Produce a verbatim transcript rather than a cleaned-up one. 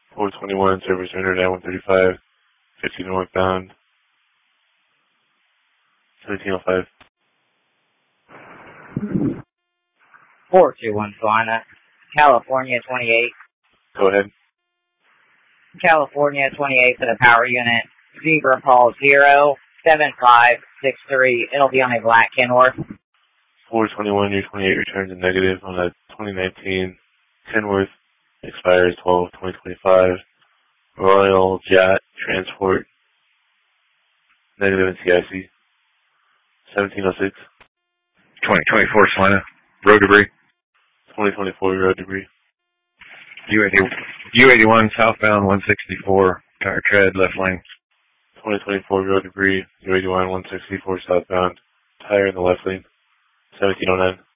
four twenty-one, service rendered at one thirty-five, fifty northbound, seventeen oh five. four two one Salina, California twenty-eight. Go ahead. California twenty-eight for the power unit. Zebra call zero seven five six three. It'll be on a black Kenworth. four twenty-one, year twenty-eight returns a negative on a twenty nineteen Kenworth. Expires twelve twenty twenty-five. Royal Yacht Transport. Negative N C I C. seventeen oh six. twenty twenty-four Salina. Road debris. twenty twenty-four road debris. U eighty, U eighty-one southbound one sixty-four. Tire tread left lane. twenty twenty-four road debris. U eighty-one one sixty-four southbound. Tire in the left lane. seventeen oh nine.